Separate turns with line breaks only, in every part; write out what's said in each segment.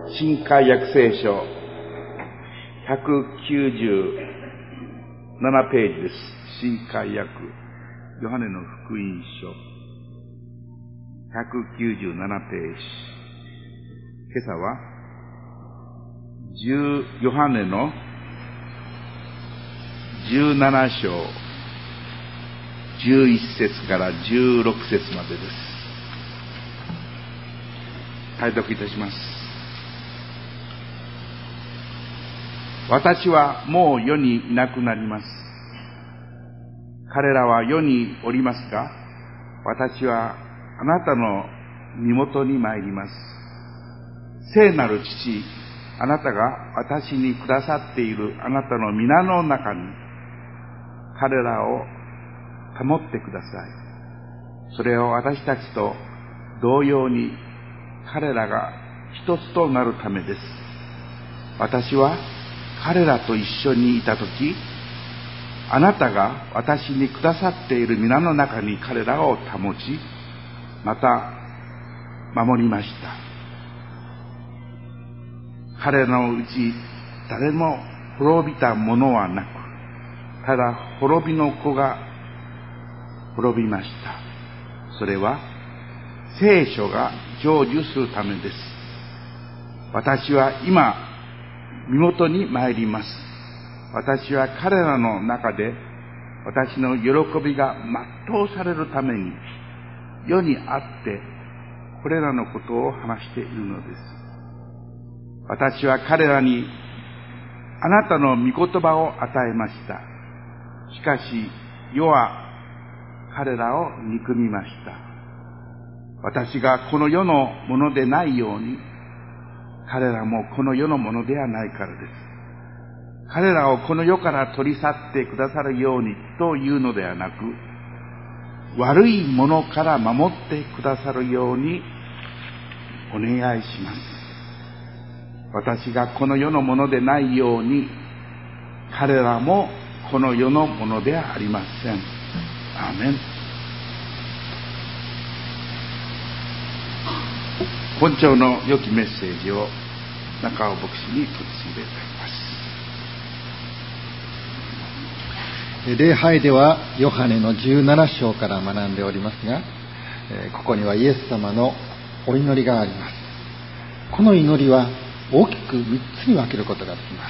新海約聖書197ページです。新海約ヨハネの福音書197ページ。今朝はヨハネの17章11節から16節までです。拝読いたします。私はもう世にいなくなります。彼らは世におりますが、私はあなたの身元に参ります。聖なる父、あなたが私にくださっているあなたの皆の中に彼らを保ってください。それを私たちと同様に彼らが一つとなるためです。私は彼らと一緒にいたとき、あなたが私にくださっている皆の中に彼らを保ち、また守りました。彼らのうち誰も滅びたものはなく、ただ滅びの子が滅びました。それは聖書が成就するためです。私は今身元に参ります。私は彼らの中で私の喜びが全うされるために世にあってこれらのことを話しているのです。私は彼らにあなたの御言葉を与えました。しかし世は彼らを憎みました。私がこの世のものでないように彼らもこの世のものではないからです。彼らをこの世から取り去ってくださるようにというのではなく、悪いものから守ってくださるようにお願いします。私がこの世のものでないように彼らもこの世のものではありません。アーメン。本朝の良きメッセージを中尾牧師に取り次いでいただきます。
礼拝ではヨハネの17章から学んでおりますが、ここにはイエス様のお祈りがあります。この祈りは大きく3つに分けることができます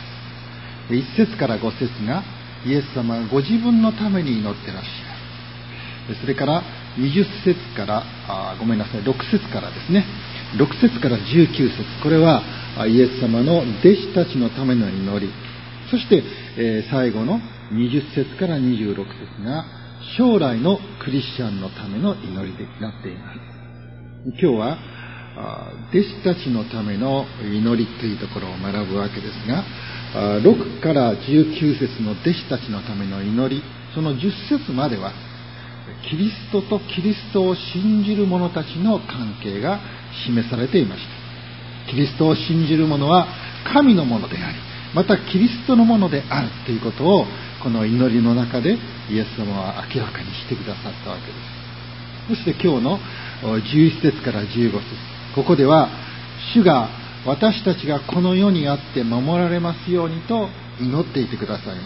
。1節から5節がイエス様がご自分のために祈ってらっしゃる。それから20節から6節からですね、6節から19節、これはイエス様の弟子たちのための祈り。そして、最後の20節から26節が将来のクリスチャンのための祈りになっています。今日は弟子たちのための祈りというところを学ぶわけですが、6から19節の弟子たちのための祈り、その10節まではキリストとキリストを信じる者たちの関係が示されていました。キリストを信じる者は神のものであり、またキリストのものであるということをこの祈りの中でイエス様は明らかにしてくださったわけです。そして今日の11節から15節、ここでは主が私たちがこの世にあって守られますようにと祈っていてくださいます。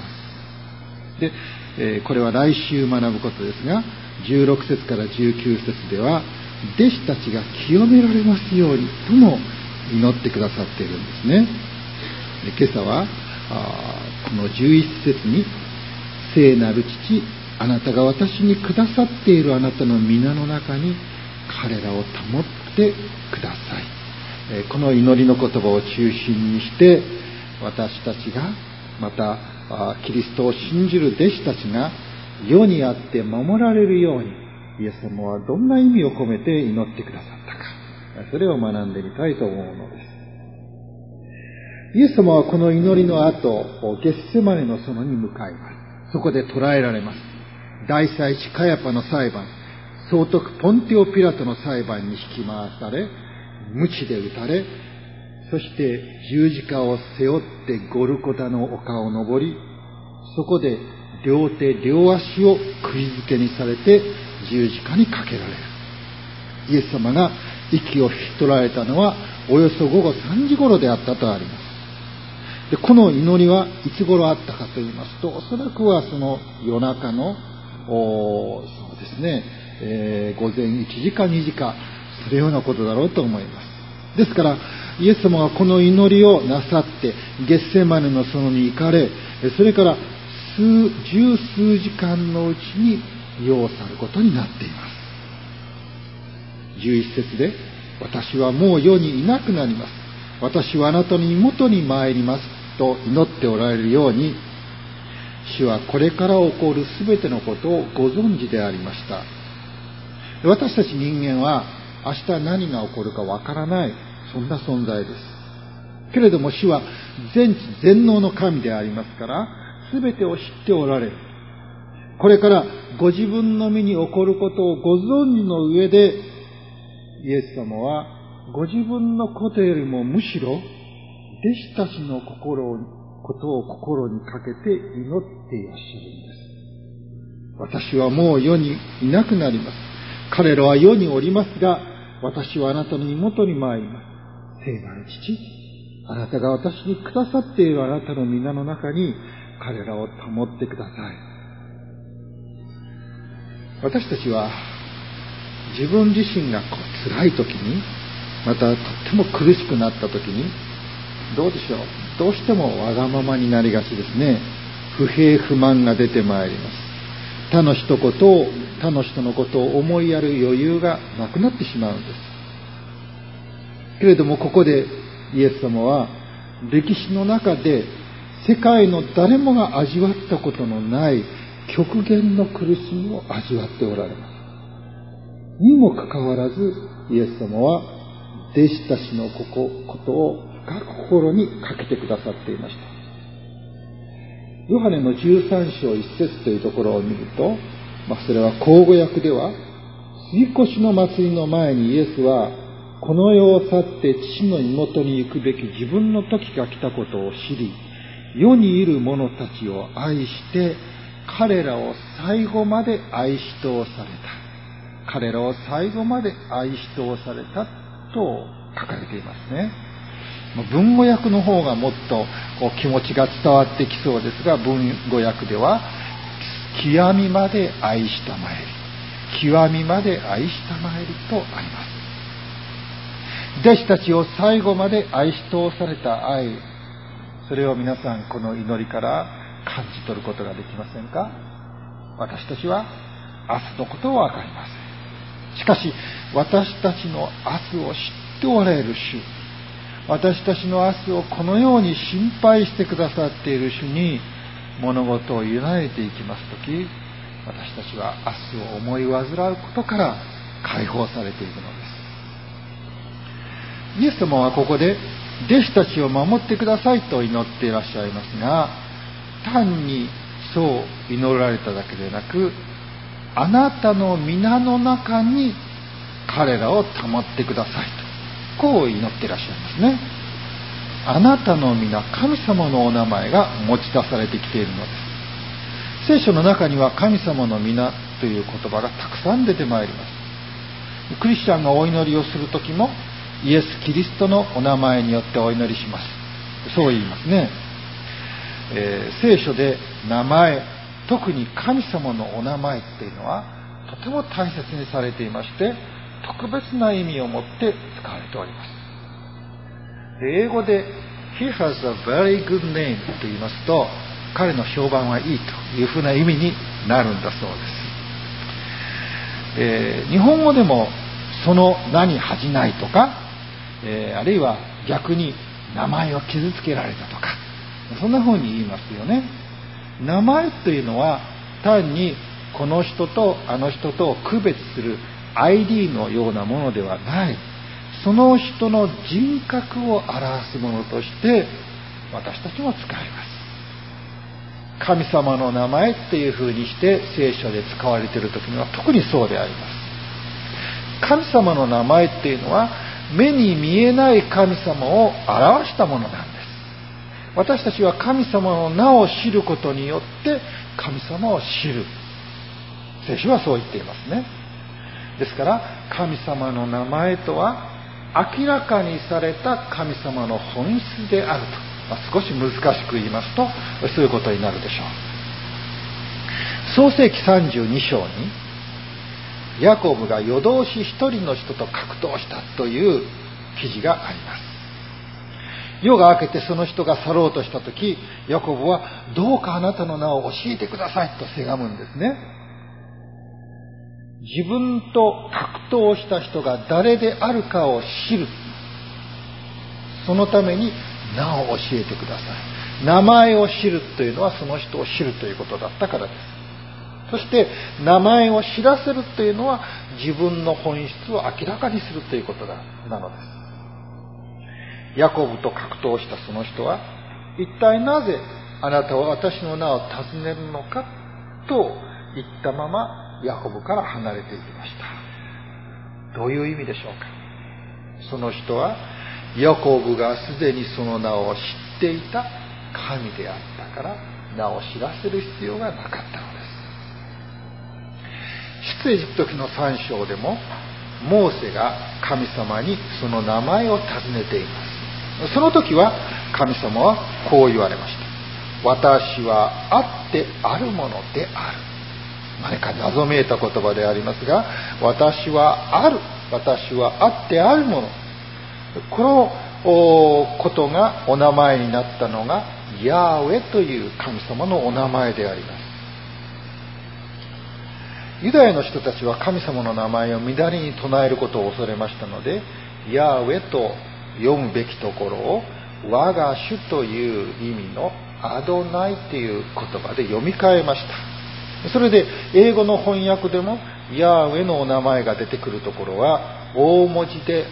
で、これは来週学ぶことですが、16節から19節では弟子たちが清められますようにとも祈ってくださっているんですね。で、今朝はこの11節に聖なる父、あなたが私にくださっているあなたの皆の中に彼らを保ってください。この祈りの言葉を中心にして私たちがまたキリストを信じる弟子たちが世にあって守られるようにイエス様はどんな意味を込めて祈ってくださったか、それを学んでみたいと思うのです。イエス様はこの祈りの後ゲッセマネの園に向かいます。そこで捕らえられます。大祭司カヤパの裁判、総督ポンテオピラトの裁判に引き回され、鞭で打たれ、そして十字架を背負ってゴルゴタの丘を登り、そこで両手両足を釘付けにされて十字架にかけられる。イエス様が息を引き取られたのはおよそ午後3時頃であったとあります。で、この祈りはいつ頃あったかと言いますと、おそらくはその夜中のそうですね、午前1時か2時か、そのようなことだろうと思います。ですからイエス様はこの祈りをなさってゲッセマネの園に行かれ、それから十数時間のうちに世を去ることになっています。11節で、私はもう世にいなくなります。私はあなたの元に参りますと祈っておられるように、主はこれから起こるすべてのことをご存知でありました。私たち人間は明日何が起こるかわからない、そんな存在です。けれども主は全知全能の神でありますから、すべてを知っておられる。これからご自分の身に起こることをご存知の上で、イエス様はご自分のことよりもむしろ弟子たちのことを心にかけて祈っていらっしゃるんです。私はもう世にいなくなります。彼らは世におりますが、私はあなたの妹に参ります。聖なる父、あなたが私にくださっているあなたの皆の中に彼らを保ってください。私たちは自分自身が辛い時に、またとっても苦しくなった時に、どうでしょう、どうしてもわがままになりがちですね。不平不満が出てまいります。他の人のことを思いやる余裕がなくなってしまうんです。けれどもここでイエス様は歴史の中で世界の誰もが味わったことのない極限の苦しみを味わっておられます。にもかかわらずイエス様は弟子たちのことを深く心にかけてくださっていました。ヨハネの13章1節というところを見ると、それは口語訳では、杉越の祭りの前にイエスはこの世を去って父の妹に行くべき自分の時が来たことを知り、世にいる者たちを愛して彼らを最後まで愛し通された。彼らを最後まで愛し通されたと書かれていますね。文語訳の方がもっと気持ちが伝わってきそうですが、文語訳では極みまで愛したまえり、極みまで愛したまえりとあります。弟子たちを最後まで愛し通された愛、それを皆さんこの祈りから感じ取ることができませんか？私たちは明日のことはわかりません。しかし私たちの明日を知っておられる主、私たちの明日をこのように心配してくださっている主に物事を委ねていきますとき、私たちは明日を思い煩うことから解放されていくのです。イエス様はここで弟子たちを守ってくださいと祈っていらっしゃいますが、単にそう祈られただけでなく、あなたの皆の中に彼らを保ってくださいと、こう祈っていらっしゃいますね。あなたの皆、神様のお名前が持ち出されてきているのです。聖書の中には神様の皆という言葉がたくさん出てまいります。クリスチャンがお祈りをするときもイエス・キリストのお名前によってお祈りします。そう言いますね。聖書で名前、特に神様のお名前っていうのはとても大切にされていまして、特別な意味を持って使われております。英語で He has a very good name と言いますと、彼の評判はいいというふうな意味になるんだそうです。日本語でもその名に恥じないとか、あるいは逆に名前を傷つけられたとか、そんなふうに言いますよね。名前というのは単にこの人とあの人とを区別する ID のようなものではない、その人の人格を表すものとして私たちも使います。神様の名前っていうふうにして聖書で使われている時には特にそうであります。神様の名前っていうのは目に見えない神様を表したものなんです。私たちは神様の名を知ることによって神様を知る。聖書はそう言っていますね。 ですから神様の名前とは明らかにされた神様の本質であると、少し難しく言いますとそういうことになるでしょう。創世記32章にヤコブが夜通し一人の人と格闘したという記事があります。夜が明けてその人が去ろうとしたとき、ヤコブはどうかあなたの名を教えてくださいとせがむんですね。自分と格闘した人が誰であるかを知る、そのために名を教えてください。名前を知るというのはその人を知るということだったからです。そして名前を知らせるというのは自分の本質を明らかにするということなのです。ヤコブと格闘したその人は、一体なぜあなたは私の名を尋ねるのかと言ったままヤコブから離れていきました。どういう意味でしょうか。その人はヤコブがすでにその名を知っていた神であったから、名を知らせる必要がなかったのです。出エジプト記の3章でもモーセが神様にその名前を尋ねています。その時は神様はこう言われました。私はあってあるものである。何か謎めいた言葉でありますが、私はある、私はあってあるもの、このことがお名前になったのがヤーウェという神様のお名前であります。ユダヤの人たちは神様の名前を乱れに唱えることを恐れましたので、ヤーウェと読むべきところを我が主という意味のアドナイという言葉で読み替えました。それで英語の翻訳でもヤーウェのお名前が出てくるところは大文字で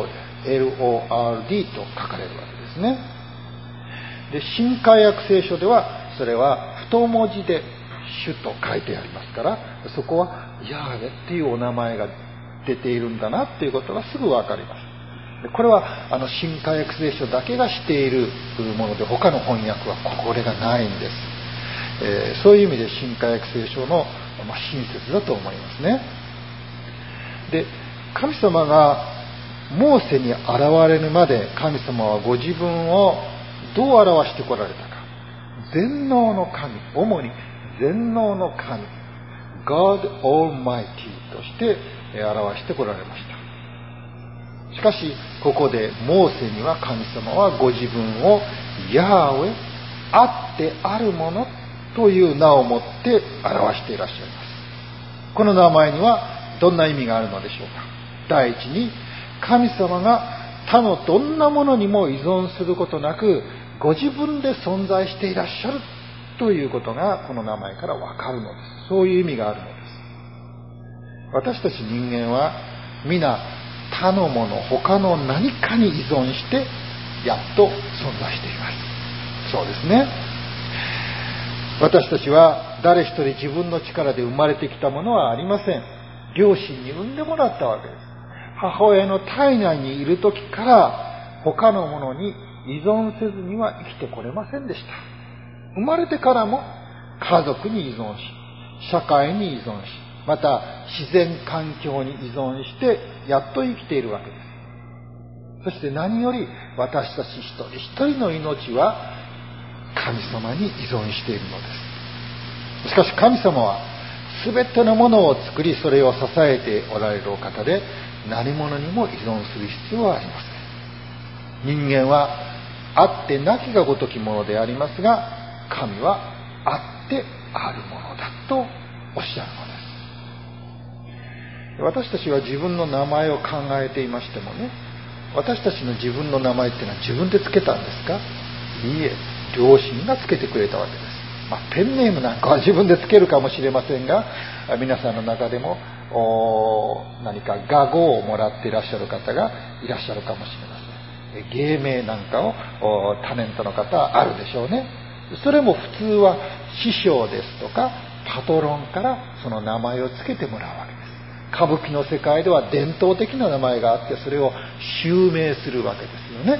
Lord、L-O-R-D と書かれるわけですね。で、新海訳聖書ではそれは太文字で主と書いてありますから、そこはヤーウェっていうお名前が出ているんだなっていうことがすぐわかります。これは新海訳聖書だけがしているもので、他の翻訳はこれがないんです。そういう意味で新海訳聖書の親切だと思いますね。で、神様がモーセに現れるまで神様はご自分をどう表してこられたか。全能の神、主に全能の神、God Almighty として表してこられました。しかしここでモーセには神様はご自分をヤーウェ、あってあるものという名をもって表していらっしゃいます。この名前にはどんな意味があるのでしょうか。第一に、神様が他のどんなものにも依存することなくご自分で存在していらっしゃるということがこの名前からわかるのです。そういう意味があるのです。私たち人間は皆他のもの、他の何かに依存してやっと存在しています。そうですね。私たちは誰一人自分の力で生まれてきたものはありません。両親に産んでもらったわけです。母親の体内にいる時から他のものに依存せずには生きてこれませんでした。生まれてからも家族に依存し、社会に依存し、また自然環境に依存してやっと生きているわけです。そして何より私たち一人一人の命は神様に依存しているのです。しかし神様は全てのものを作り、それを支えておられるお方で、何者にも依存する必要はありません。人間はあってなきがごときものでありますが、神はあってあるものだとおっしゃるのです。私たちは自分の名前を考えていましてもね、私たちの自分の名前っていうのは自分でつけたんですか？いいえ、両親がつけてくれたわけです。ペンネームなんかは自分でつけるかもしれませんが、皆さんの中でも何か雅号をもらっていらっしゃる方がいらっしゃるかもしれません。芸名なんかをタレントの方はあるでしょうね。それも普通は師匠ですとかパトロンからその名前をつけてもらうわけです。歌舞伎の世界では伝統的な名前があって、それを襲名するわけですよね。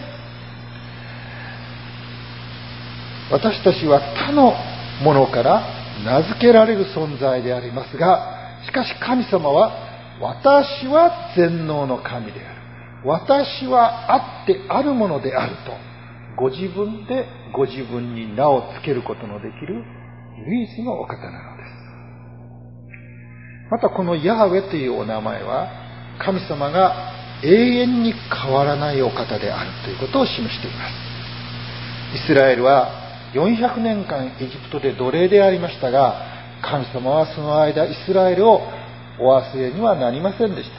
私たちは他のものから名付けられる存在でありますが、しかし神様は私は全能の神である。私はあってあるものであると、ご自分でご自分に名をつけることのできる唯一のお方なのです。またこのヤーウェというお名前は、神様が永遠に変わらないお方であるということを示しています。イスラエルは400年間エジプトで奴隷でありましたが、神様はその間イスラエルをお忘れにはなりませんでした。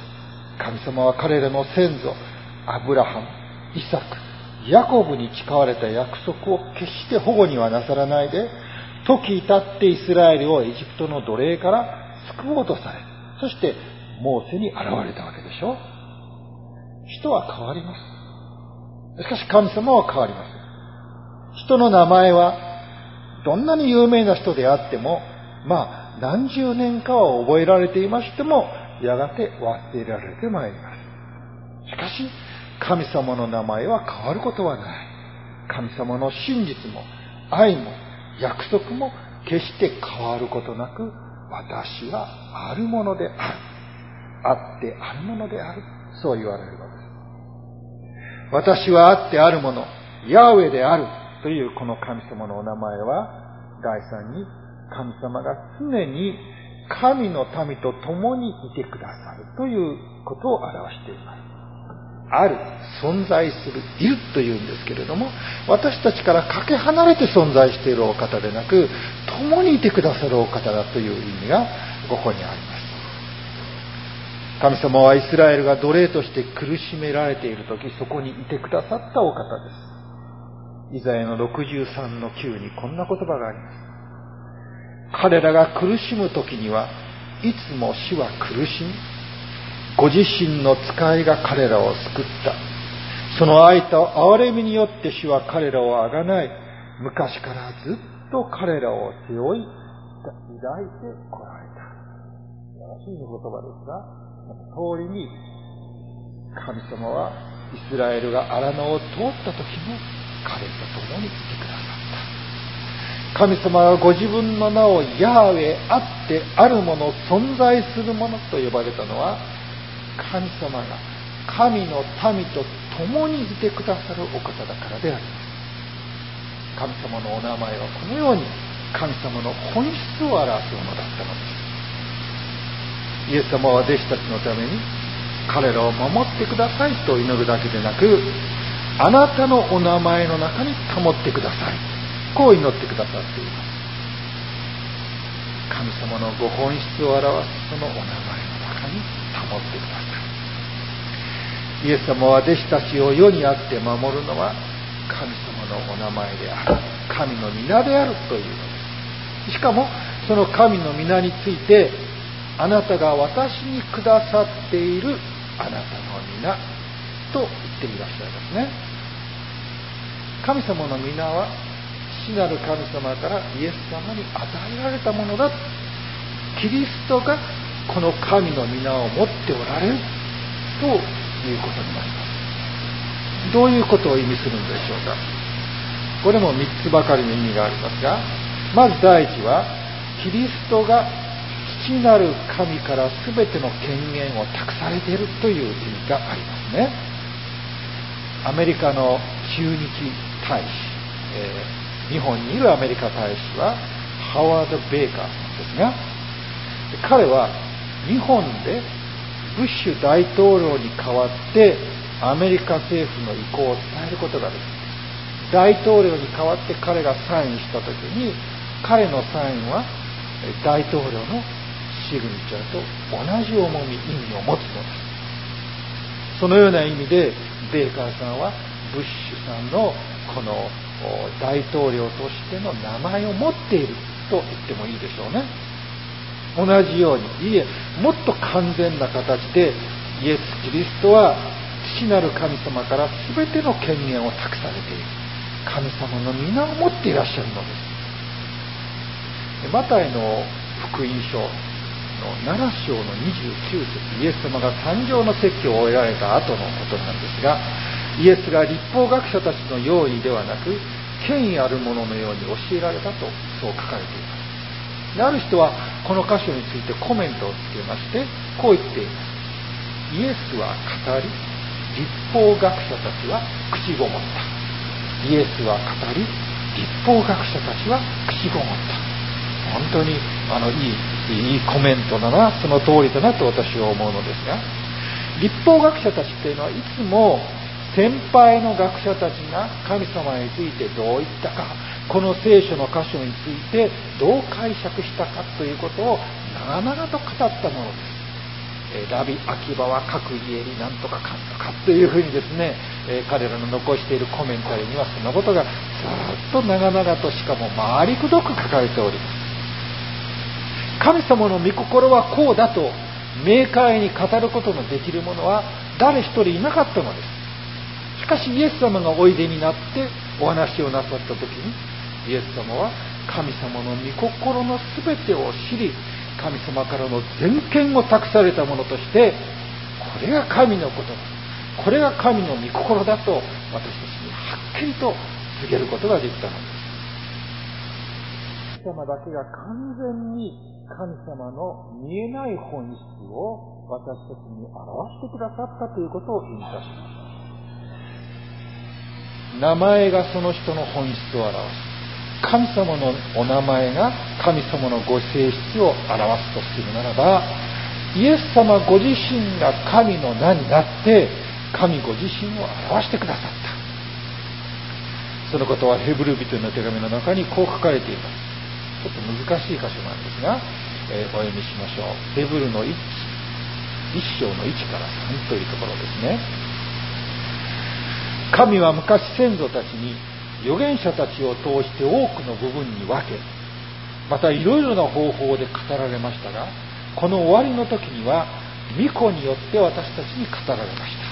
神様は彼らの先祖アブラハム、イサク、ヤコブに誓われた約束を決して保護にはなさらないで、時至ってイスラエルをエジプトの奴隷から救おうとされ、そしてモーセに現れたわけでしょ。人は変わります。しかし神様は変わりません。人の名前はどんなに有名な人であっても、何十年かは覚えられていましても、やがて忘れられてまいります。しかし神様の名前は変わることはない。神様の真実も愛も約束も決して変わることなく、私はあるものである、あってあるものである、そう言われるのです。私はあってあるもの、ヤーウェであるというこの神様のお名前は、第三に神様が常に神の民と共にいてくださるということを表しています。ある、存在する、いるというんですけれども、私たちからかけ離れて存在しているお方でなく、共にいてくださるお方だという意味がここにあります。神様はイスラエルが奴隷として苦しめられているとき、そこにいてくださったお方です。イザヤの63の9にこんな言葉があります。彼らが苦しむときには、いつも主は苦しみ、ご自身の使いが彼らを救った。その愛と憐れみによって主は彼らをあがない、昔からずっと彼らを背負い、抱いてこられた。素晴らしい言葉ですが、通りに神様はイスラエルが荒野を通った時も彼と共にいてくださった。神様はご自分の名をヤーウェ、あってあるもの、存在するものと呼ばれたのは、神様が神の民と共にいてくださるお方だからであります。神様のお名前はこのように神様の本質を表すものだったのです。イエス様は弟子たちのために彼らを守ってくださいと祈るだけでなく、あなたのお名前の中に保ってください、こう祈ってくださっています。神様のご本質を表すそのお名前の中に保ってください。イエス様は弟子たちを世にあって守るのは神様のお名前である、神の皆であるというのです。しかもその神の皆について、あなたが私にくださっているあなたの皆と言っていらっしゃいますね。神様の皆は父なる神様からイエス様に与えられたものだ。キリストがこの神の皆を持っておられるということになります。どういうことを意味するんでしょうか。これも3つばかりの意味がありますが、まず第一は、キリストが父なる神から全ての権限を託されているという意味がありますね。アメリカの駐日大使、日本にいるアメリカ大使はハワード・ベーカーさんですが、彼は日本でブッシュ大統領に代わってアメリカ政府の意向を伝えることができる。大統領に代わって彼がサインしたときに、彼のサインは大統領のシグニチャーと同じ重み、意味を持つのです。そのような意味でベーカーさんはブッシュさんのこの大統領としての名前を持っていると言ってもいいでしょうね。同じように、もっと完全な形でイエス・キリストは父なる神様から全ての権限を託されている神様の皆を持っていらっしゃるのです。マタイの福音書の7章の29節、イエス様が誕生の説教を終えられた後のことなんですが、イエスが立法学者たちの用意ではなく権威あるもののように教えられたと、そう書かれています。ある人はこの箇所についてコメントをつけましてこう言っています。 イエスは語り、律法学者たちは口ごもった。イエスは語り、律法学者たちは口ごもった。本当にいいコメントだな、その通りだなと私は思うのですが、律法学者たちというのはいつも先輩の学者たちが神様についてどう言ったか、この聖書の箇所についてどう解釈したかということを長々と語ったものです。ラビ・アキバは各家になんとかかんとかというふうにですね、彼らの残しているコメンタリーにはそのことがずっと長々と、しかも回りくどく書かれております。神様の御心はこうだと明快に語ることのできる者は誰一人いなかったのです。しかしイエス様がおいでになってお話をなさった時に、イエス様は神様の御心の全てを知り、神様からの全権を託されたものとして、これが神のことだ、これが神の御心だと私たちにはっきりと告げることができたのです。神様だけが完全に神様の見えない本質を私たちに表してくださったということを意味いたします。名前がその人の本質を表す。神様のお名前が神様のご性質を表すとするならば、イエス様ご自身が神の名になって神ご自身を表してくださった。そのことはヘブル人の手紙の中にこう書かれています。ちょっと難しい箇所なんですが、お読みしましょう。ヘブルの1章の1から3というところですね。神は昔先祖たちに預言者たちを通して多くの部分に分け、またいろいろな方法で語られましたが、この終わりの時には御子によって私たちに語られました。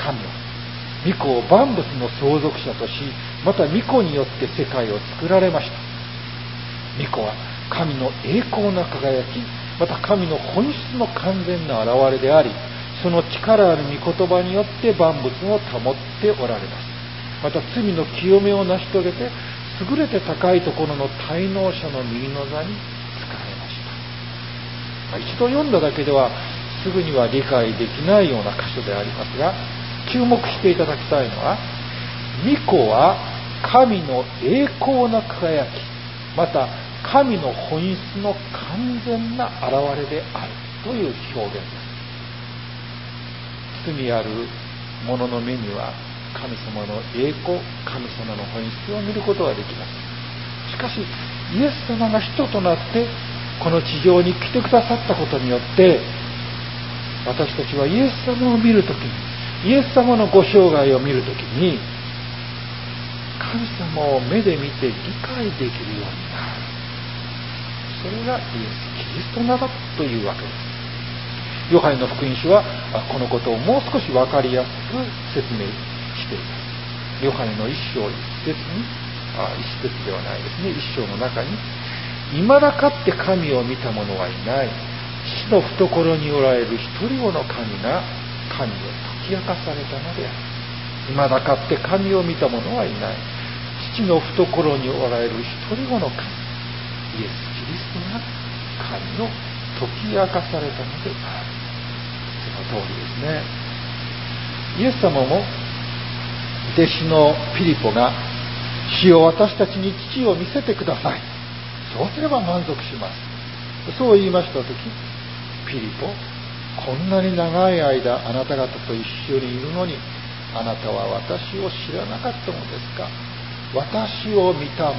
神は御子を万物の相続者とし、また御子によって世界を作られました。御子は神の栄光な輝き、また神の本質の完全な現れであり、その力ある御言葉によって万物を保っておられます。また罪の清めを成し遂げて、優れて高いところの滞納者の右の座に仕えました。一度読んだだけではすぐには理解できないような箇所でありますが、注目していただきたいのは、御子は神の栄光な輝き、また神の本質の完全な現れであるという表現です。罪ある者の目には神様の栄光、神様の本質を見ることができます。しかしイエス様が人となってこの地上に来てくださったことによって、私たちはイエス様を見るときに、イエス様のご生涯を見るときに、神様を目で見て理解できるようになる。それがイエス・キリストなどというわけです。ヨハネの福音書はこのことをもう少し分かりやすく説明しています。ヨハネの一章一節ではないですね、一章の中に、未だかって神を見た者はいない、父の懐におられる一人子の神が神を解き明かされたのである。未だかって神を見た者はいない、父の懐におられる一人子の神、イエス・キリストが神を解き明かされたのである。その通りですね。イエス様も弟子のピリポが、主よ私たちに父を見せてください、そうすれば満足します、そう言いましたとき、ピリポ、こんなに長い間あなた方と一緒にいるのに、あなたは私を知らなかったのですか。私を見た